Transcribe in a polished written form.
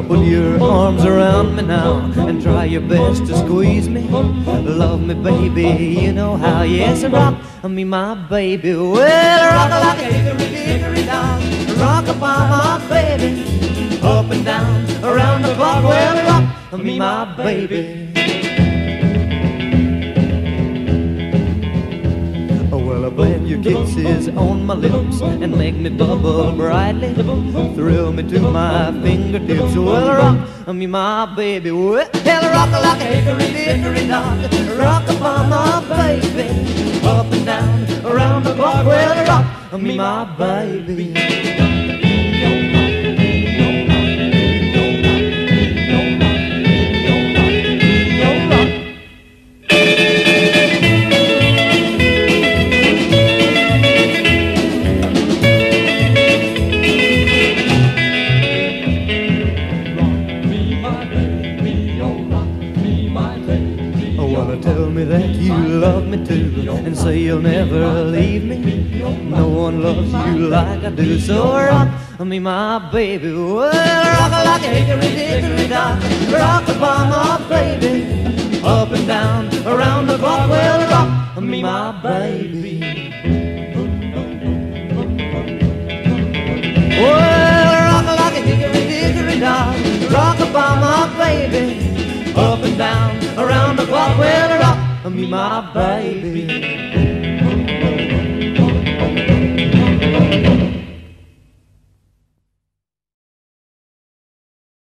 Put your arms around me now and try your best to squeeze me. Love me, baby, you know how. Yes, rock me, my baby. Well, rock like a hickory down. Rock upon my baby. Up and down, around the clock. Well, rock me, my baby. Well, blend your kisses on my lips and make me bubble brightly. Thrill me to my fingertips. Well, rock me, my baby. Well, rock like a hickory down. Rock upon my baby. Up and down, around the clock. Well, rock me, my baby. Tell me that you love me too, and say you'll never leave me. No one loves you like I do, so rock me, my baby. Well, rock like a hickory down. Rock upon my baby. Up and down, around the clock. Well, rock me, my baby. Well, rock like a hickory down. Rock upon my baby. Up and down, around the clock. Well, rock me, my baby.